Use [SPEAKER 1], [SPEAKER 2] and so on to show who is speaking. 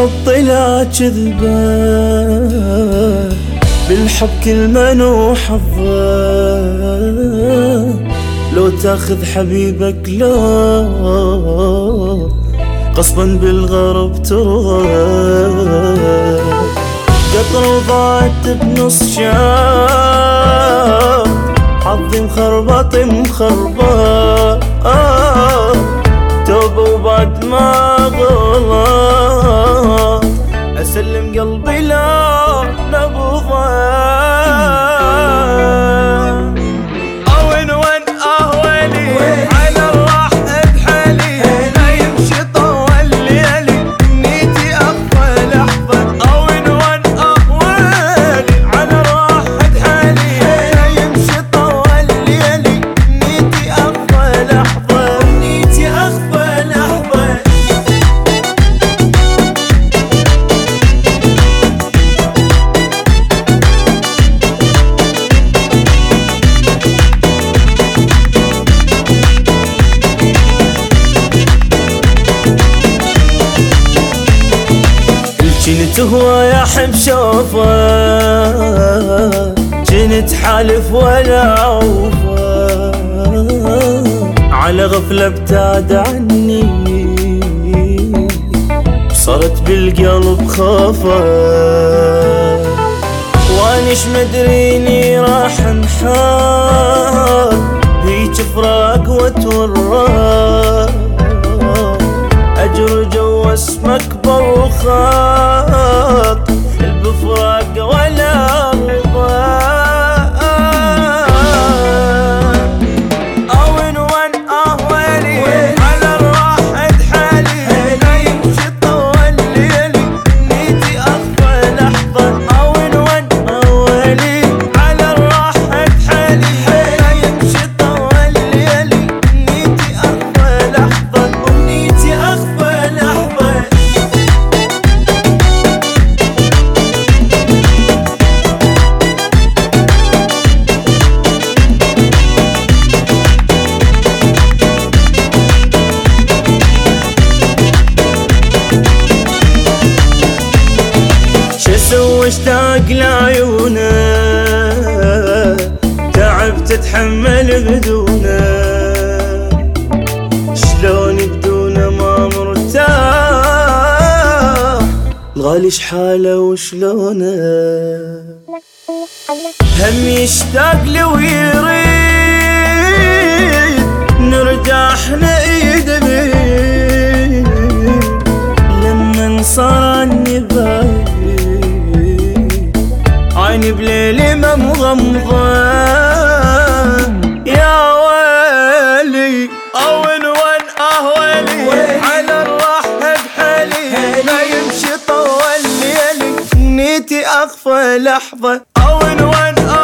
[SPEAKER 1] الحب طلع كذبة، بالحب كل منو حظه، لو تاخذ حبيبك لو غصبا بالغرب ترضى. قطر وضاعت بنص شهر، حظي مخربط مخربط، توبة وبعد ما غلط أسلم قلبي لا نبضه. كنت هواية أحب شوفه، كنت حالف ولا عوفه، على غفلة ابتعد عني، صرت بالقلب خافه، وانيش مدريني راح انحار، هيج فراق وتوراه، أجر جو اسمك بوخاط، البفراق ولا رضا. أوين وين ويلي على الراحة حالي، لا يمشي طول ليلي نيتي أخفى لحظة. أوين وين ويلي على الراحة حالي، لا يمشي طول ليلي نيتي أخفى لحظة، ونيتي أخفى لحظة. شسوي اشتاق لعيونه، تعبت اتحمل بدونه، شلون بدونه ما مرتاح، الغالي شحاله وشلونه، هم يشتاق لي ويريد نرجع احنا ايد بيد، لما صار عني بعيد عيني بليلي ما مغمضة. يا ويلي أوين وين ويلي على الراحة بحالي، ما يمشي طول ليلي نيتي أخفى لحظة. أوين وين